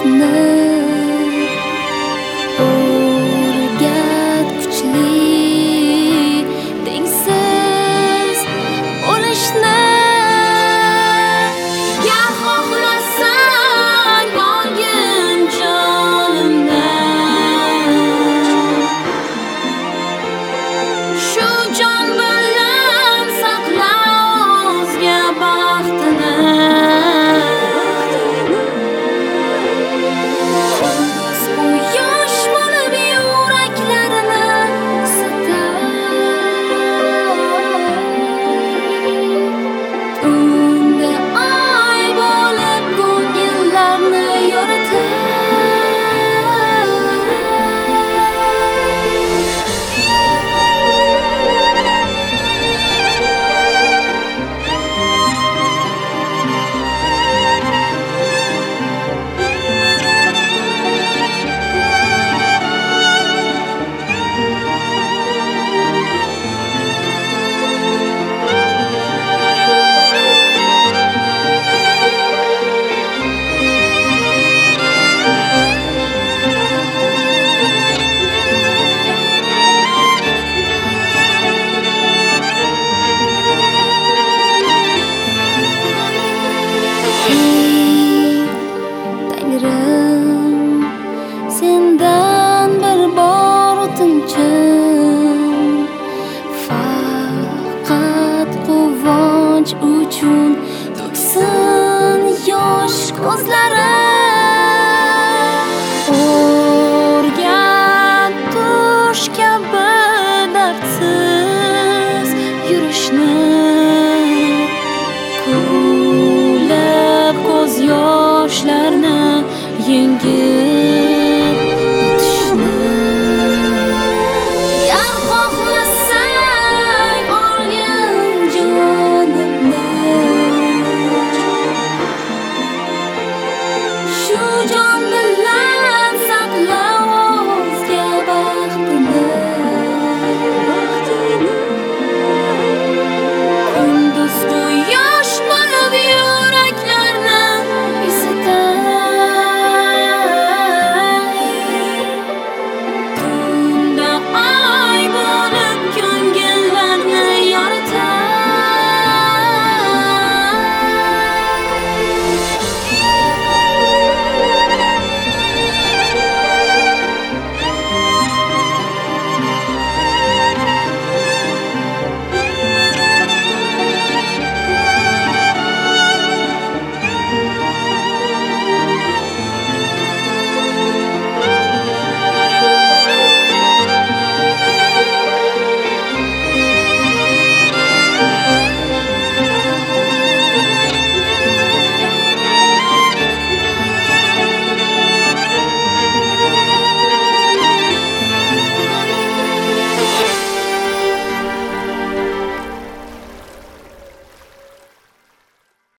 yurishni o'rgat kuchli tengsiz bo'lishni. Gar xohlasang olgin jonimdan, shu jon bilan saqla o'zga baxtini. Bu yosh bo'lib yuraklarini isitar, unda oy bo'lib ko'ngillarni yoritar. Tangrim, sendan bir bor o'tinchim, faqat quvonch uchun to'ksin yosh ko'zlarim. O'rgat tush kabi dardsiz yurishni, ko'lab ko'z yoshlarni yengib